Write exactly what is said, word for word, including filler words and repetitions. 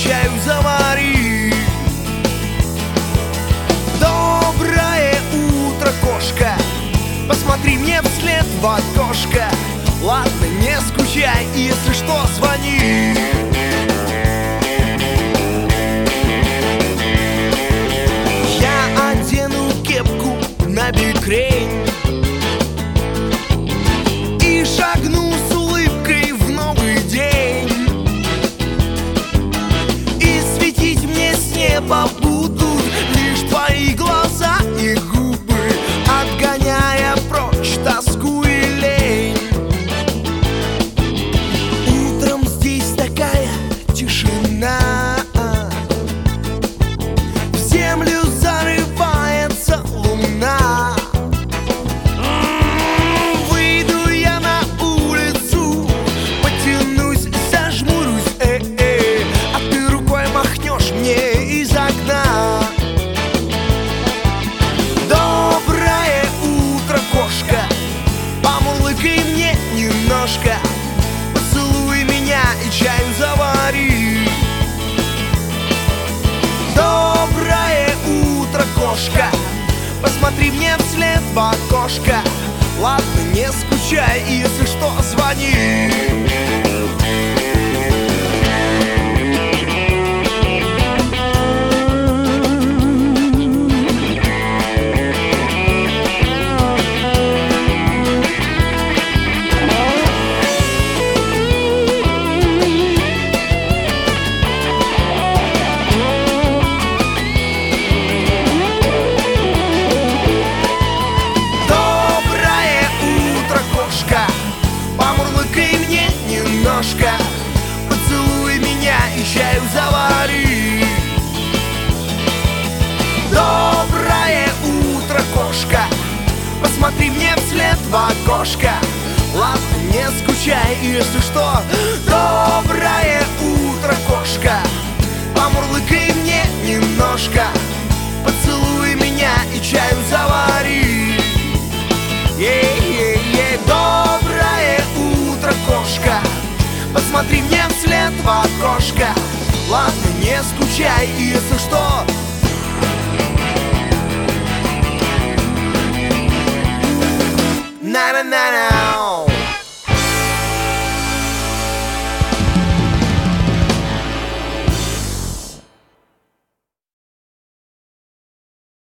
чаю завари. Доброе утро, кошка, посмотри мне вслед в окошко. Ладно, не скучай, если что, звони. Я одену кепку на бикрень и шагну с улыбкой в новый день. И светить мне с неба будут лишь твои глаза и губы, отгоняя прочь тоску и лень. Утром здесь такая тишина, в землю зарывается луна. Выйду я на улицу, потянусь, зажмурюсь, э-э, а ты рукой махнешь мне из окна. Доброе утро, кошка, помурлыкай мне немножко, поцелуй меня и чаю завари. Доброе утро, кошка, посмотри мне вслед в окошко. Ладно, не скучай, если что, звони. Поцелуй меня и чаю завари. Доброе утро, кошка, посмотри мне вслед в окошко. Ладно, не скучай, если что. Доброе утро, кошка, помурлыкай мне немножко, поцелуй меня и чаю завари. Е-е-е. Доброе утро, кошка, посмотри мне вслед в окошко. Ладно, не скучай, если что. На-на-на-на.